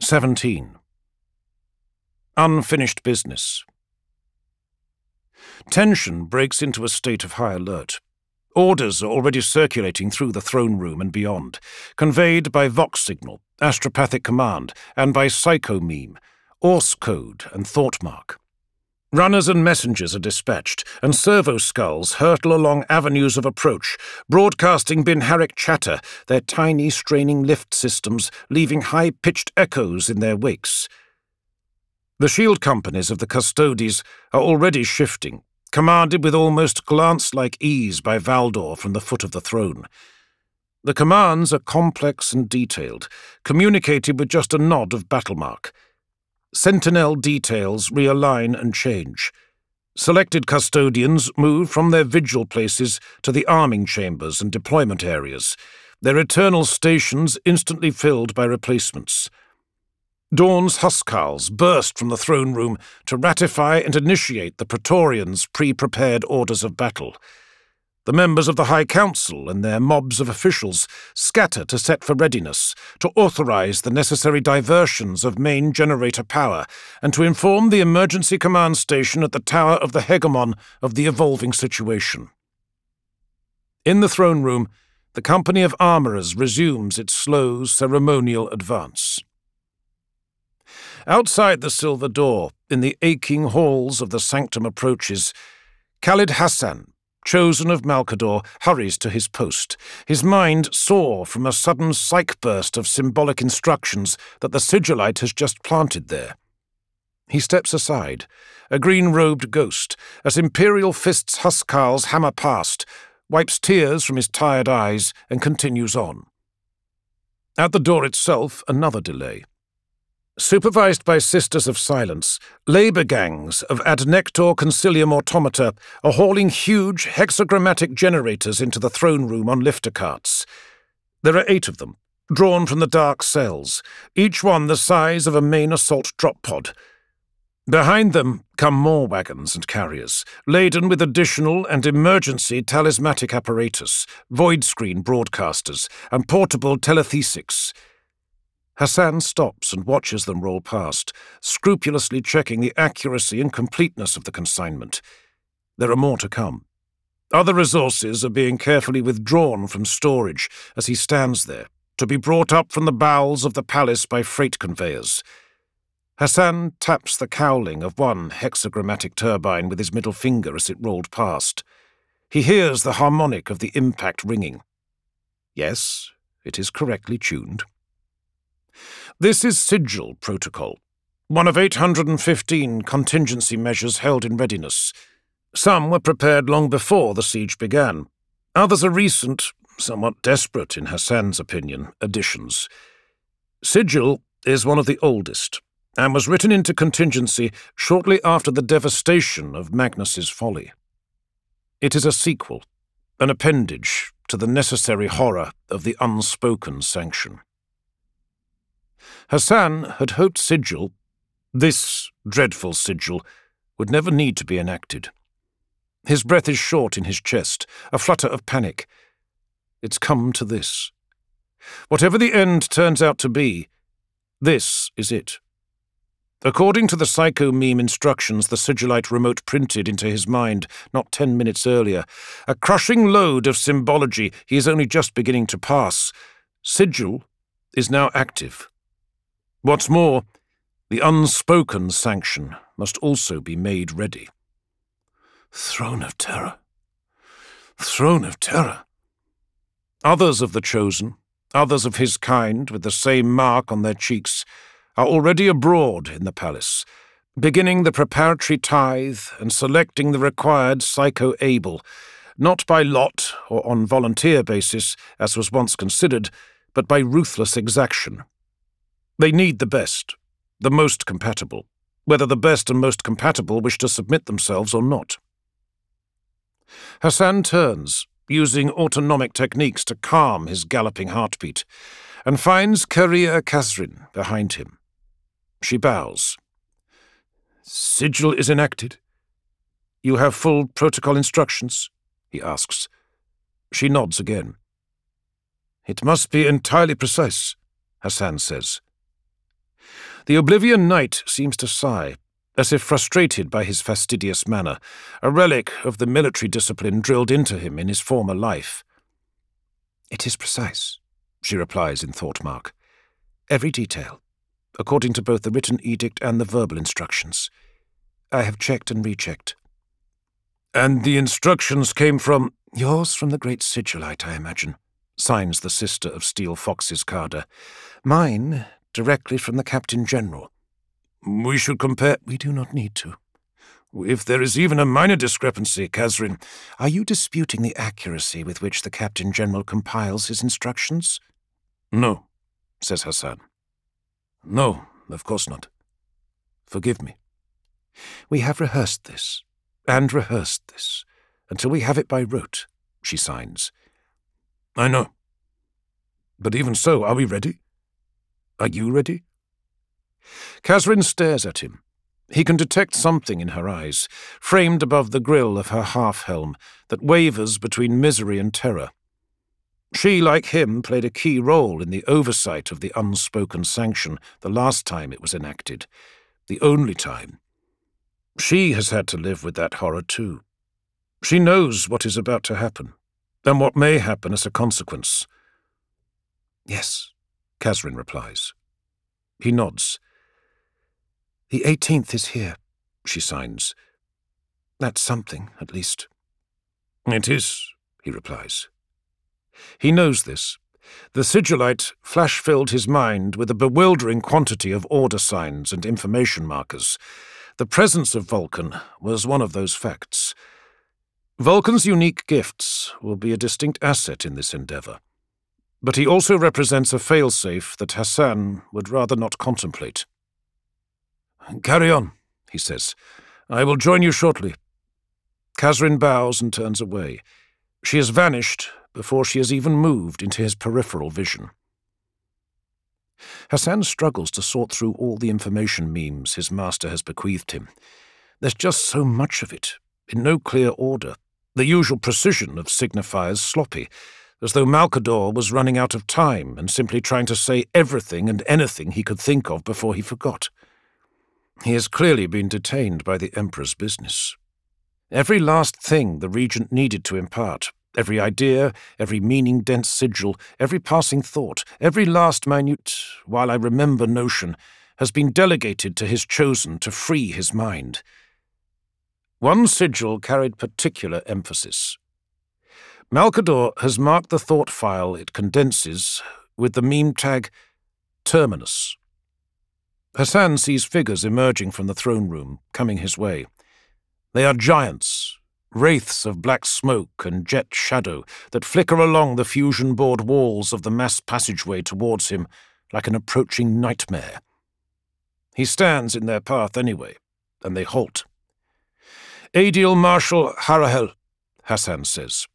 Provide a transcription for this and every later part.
17. Unfinished business. Tension breaks into a state of high alert. Orders are already circulating through the throne room and beyond, conveyed by Vox signal, astropathic command, and by psychomeme, Orse code, and thoughtmark. Runners and messengers are dispatched, and servo skulls hurtle along avenues of approach, broadcasting Binharic chatter, their tiny, straining lift systems leaving high-pitched echoes in their wakes. The shield companies of the Custodes are already shifting, commanded with almost glance-like ease by Valdor from the foot of the throne. The commands are complex and detailed, communicated with just a nod of battlemark. Sentinel details realign and change. Selected custodians move from their vigil places to the arming chambers and deployment areas, their eternal stations instantly filled by replacements. Dawn's Huskarls burst from the throne room to ratify and initiate the Praetorians' pre-prepared orders of battle. The members of the High Council and their mobs of officials scatter to set for readiness, to authorize the necessary diversions of main generator power, and to inform the emergency command station at the Tower of the Hegemon of the evolving situation. In the throne room, the company of armorers resumes its slow, ceremonial advance. Outside the silver door, in the aching halls of the sanctum approaches, Khalid Hassan, chosen of Malkador, hurries to his post, his mind sore from a sudden psych burst of symbolic instructions that the sigillite has just planted there. He steps aside, a green-robed ghost, as Imperial Fist's Huskarls hammer past, wipes tears from his tired eyes, and continues on. At the door itself, another delay. Supervised by Sisters of Silence, labour gangs of Adnector Concilium Automata are hauling huge hexagrammatic generators into the throne room on lifter carts. There are 8 of them, drawn from the dark cells, each one the size of a main assault drop pod. Behind them come more wagons and carriers, laden with additional and emergency talismanic apparatus, void-screen broadcasters, and portable telethesics. Hassan stops and watches them roll past, scrupulously checking the accuracy and completeness of the consignment. There are more to come. Other resources are being carefully withdrawn from storage as he stands there, to be brought up from the bowels of the palace by freight conveyors. Hassan taps the cowling of one hexagrammatic turbine with his middle finger as it rolled past. He hears the harmonic of the impact ringing. Yes, it is correctly tuned. This is Sigil Protocol, one of 815 contingency measures held in readiness. Some were prepared long before the siege began. Others are recent, somewhat desperate in Hassan's opinion, additions. Sigil is one of the oldest, and was written into contingency shortly after the devastation of Magnus's folly. It is a sequel, an appendage to the necessary horror of the unspoken sanction. Hassan had hoped Sigil, this dreadful Sigil, would never need to be enacted. His breath is short in his chest, a flutter of panic. It's come to this. Whatever the end turns out to be, this is it. According to the psycho-meme instructions the sigillite remote printed into his mind not 10 minutes earlier, a crushing load of symbology he is only just beginning to pass, Sigil is now active. What's more, the unspoken sanction must also be made ready. Throne of Terror. Throne of Terror. Others of the Chosen, others of his kind with the same mark on their cheeks, are already abroad in the palace, beginning the preparatory tithe and selecting the required psycho-able, not by lot or on volunteer basis, as was once considered, but by ruthless exaction. They need the best, the most compatible, whether the best and most compatible wish to submit themselves or not. Hassan turns, using autonomic techniques to calm his galloping heartbeat, and finds Karia Kazrin behind him. She bows. Sigil is enacted. You have full protocol instructions? He asks. She nods again. It must be entirely precise, Hassan says. The Oblivion Knight seems to sigh, as if frustrated by his fastidious manner, a relic of the military discipline drilled into him in his former life. "It is precise," she replies in thought mark. "Every detail, according to both the written edict and the verbal instructions. I have checked and rechecked." "And the instructions came from—" "Yours from the great Sigillite, I imagine," signs the sister of Steel Fox's Carder. "Mine directly from the Captain General." "We should compare—" "We do not need to. If there is even a minor discrepancy, Kazrin—" "Are you disputing the accuracy with which the Captain General compiles his instructions?" "No," says Hassan. "No, of course not. Forgive me." "We have rehearsed this, until we have it by rote," she signs. "I know. But even so, are we ready? Are you ready?" Kazrin stares at him. He can detect something in her eyes, framed above the grill of her half-helm, that wavers between misery and terror. She, like him, played a key role in the oversight of the unspoken sanction the last time it was enacted, the only time. She has had to live with that horror too. She knows what is about to happen, and what may happen as a consequence. "Yes," Kazrin replies. He nods. "The 18th is here," she signs. "That's something, at least." "It is," he replies. He knows this. The Sigillite flash-filled his mind with a bewildering quantity of order signs and information markers. The presence of Vulcan was one of those facts. Vulcan's unique gifts will be a distinct asset in this endeavor. But he also represents a failsafe that Hassan would rather not contemplate. "Carry on," he says. "I will join you shortly." Kazrin bows and turns away. She has vanished before she has even moved into his peripheral vision. Hassan struggles to sort through all the information memes his master has bequeathed him. There's just so much of it, in no clear order, the usual precision of signifiers sloppy, as though Malcador was running out of time and simply trying to say everything and anything he could think of before he forgot. He has clearly been detained by the Emperor's business. Every last thing the Regent needed to impart, every idea, every meaning-dense sigil, every passing thought, every last minute, while I remember notion, has been delegated to his chosen to free his mind. One sigil carried particular emphasis. Malcador has marked the thought file it condenses with the meme tag Terminus. Hassan sees figures emerging from the throne room, coming his way. They are giants, wraiths of black smoke and jet shadow that flicker along the fusion board walls of the mass passageway towards him like an approaching nightmare. He stands in their path anyway, and they halt. "Adil Marshal Harahel," Hassan says.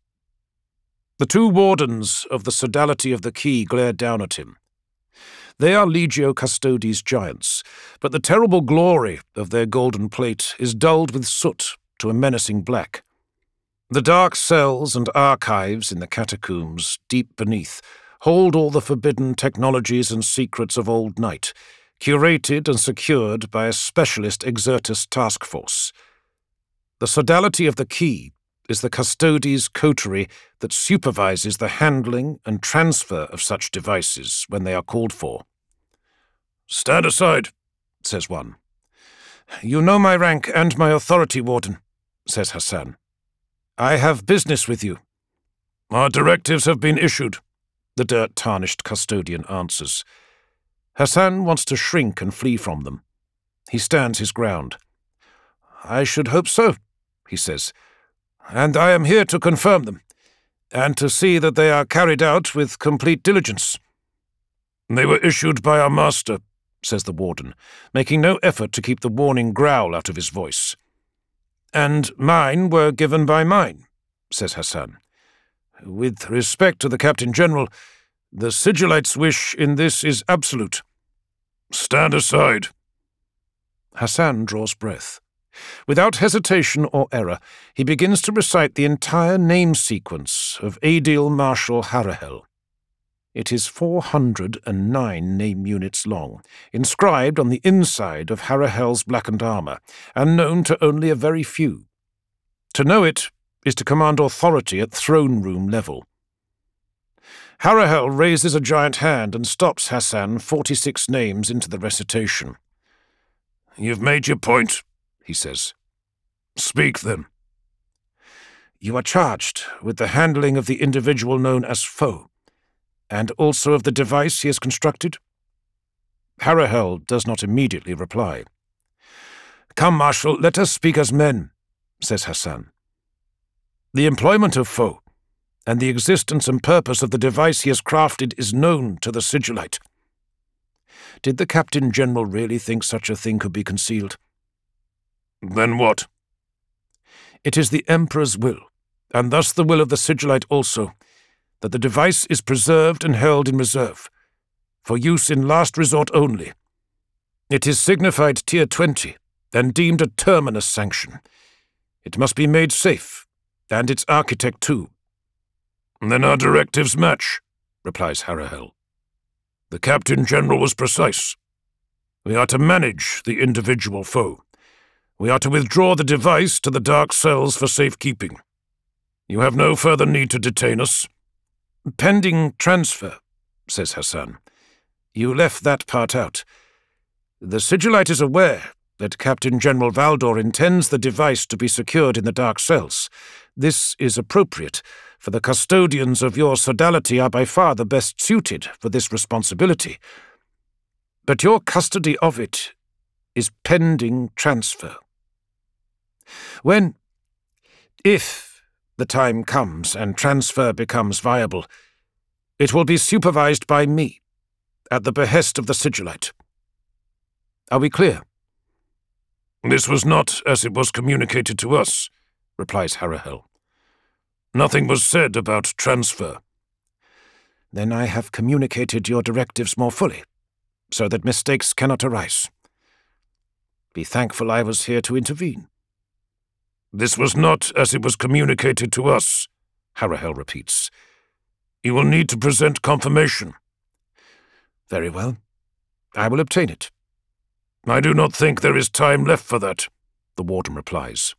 The two wardens of the sodality of the key glare down at him. They are Legio Custodes giants, but the terrible glory of their golden plate is dulled with soot to a menacing black. The dark cells and archives in the catacombs, deep beneath, hold all the forbidden technologies and secrets of old night, curated and secured by a specialist Exertus task force. The sodality of the key is the Custodes coterie that supervises the handling and transfer of such devices when they are called for. "Stand aside," says one. "You know my rank and my authority, Warden," says Hassan. "I have business with you." "Our directives have been issued," the dirt-tarnished custodian answers. Hassan wants to shrink and flee from them. He stands his ground. "I should hope so," he says, "and I am here to confirm them, and to see that they are carried out with complete diligence." "They were issued by our master," says the warden, making no effort to keep the warning growl out of his voice. "And mine were given by mine," says Hassan. "With respect to the Captain General, the Sigillite's wish in this is absolute." "Stand aside." Hassan draws breath. Without hesitation or error, he begins to recite the entire name sequence of Adil Marshal Harahel. It is 409 name units long, inscribed on the inside of Harahell's blackened armour, and known to only a very few. To know it is to command authority at throne room level. Harahell raises a giant hand and stops Hassan 46 names into the recitation. "You've made your point," he says. "Speak, then." "You are charged with the handling of the individual known as Foe, and also of the device he has constructed?" Harahell does not immediately reply. "Come, Marshal, let us speak as men," says Hassan. "The employment of Foe and the existence and purpose of the device he has crafted is known to the Sigillite." Did the Captain General really think such a thing could be concealed? "Then what?" "It is the Emperor's will, and thus the will of the Sigillite also, that the device is preserved and held in reserve, for use in last resort only. It is signified Tier 20, and deemed a terminus sanction. It must be made safe, and its architect too." "Then our directives match," replies Harahell. "The Captain General was precise. We are to manage the individual Foe. We are to withdraw the device to the dark cells for safekeeping. You have no further need to detain us." "Pending transfer," says Hassan. "You left that part out. The Sigillite is aware that Captain General Valdor intends the device to be secured in the dark cells. This is appropriate, for the custodians of your sodality are by far the best suited for this responsibility. But your custody of it is pending transfer. If the time comes and transfer becomes viable, it will be supervised by me, at the behest of the Sigillite. Are we clear?" "This was not as it was communicated to us," replies Harahell. "Nothing was said about transfer." "Then I have communicated your directives more fully, so that mistakes cannot arise. Be thankful I was here to intervene." "This was not as it was communicated to us," Harahell repeats. "You will need to present confirmation." "Very well. I will obtain it." "I do not think there is time left for that," the warden replies.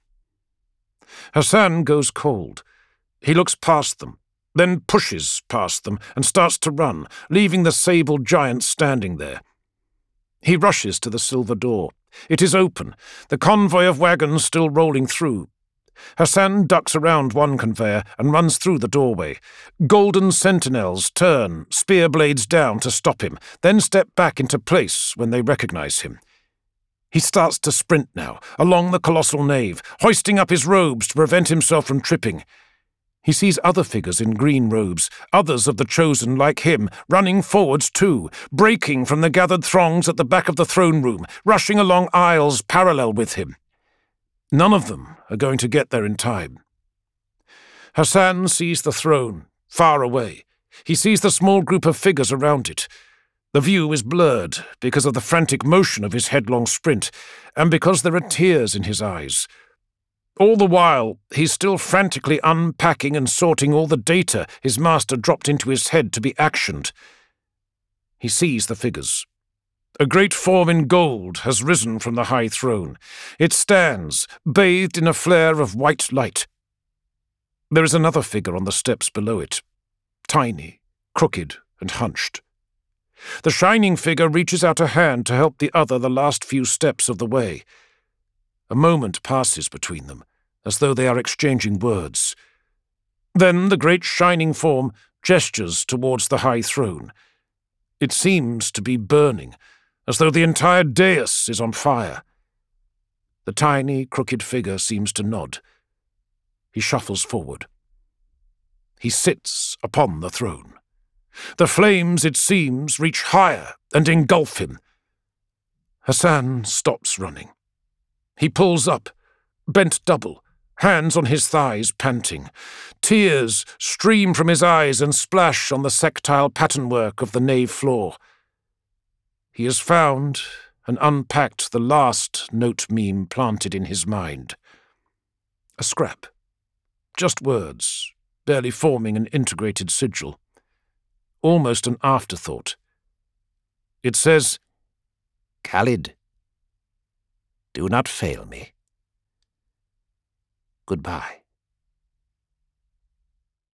Hassan goes cold. He looks past them, then pushes past them and starts to run, leaving the sable giant standing there. He rushes to the silver door. It is open, the convoy of wagons still rolling through. Hassan ducks around one conveyor and runs through the doorway. Golden sentinels turn, spear blades down, to stop him, then step back into place when they recognize him. He starts to sprint now, along the colossal nave, hoisting up his robes to prevent himself from tripping. He sees other figures in green robes, others of the Chosen like him, running forwards too, breaking from the gathered throngs at the back of the throne room, rushing along aisles parallel with him. None of them are going to get there in time. Hassan sees the throne, far away. He sees the small group of figures around it. The view is blurred because of the frantic motion of his headlong sprint, and because there are tears in his eyes. All the while, he's still frantically unpacking and sorting all the data his master dropped into his head to be actioned. He sees the figures. A great form in gold has risen from the high throne. It stands, bathed in a flare of white light. There is another figure on the steps below it, tiny, crooked, and hunched. The shining figure reaches out a hand to help the other the last few steps of the way. A moment passes between them, as though they are exchanging words. Then the great shining form gestures towards the high throne. It seems to be burning, as though the entire dais is on fire. The tiny, crooked figure seems to nod. He shuffles forward. He sits upon the throne. The flames, it seems, reach higher and engulf him. Hassan stops running. He pulls up, bent double, hands on his thighs, panting. Tears stream from his eyes and splash on the sectile patternwork of the nave floor. He has found and unpacked the last note meme planted in his mind. A scrap. Just words, barely forming an integrated sigil. almost an afterthought. It says, "Khalid, do not fail me. Goodbye."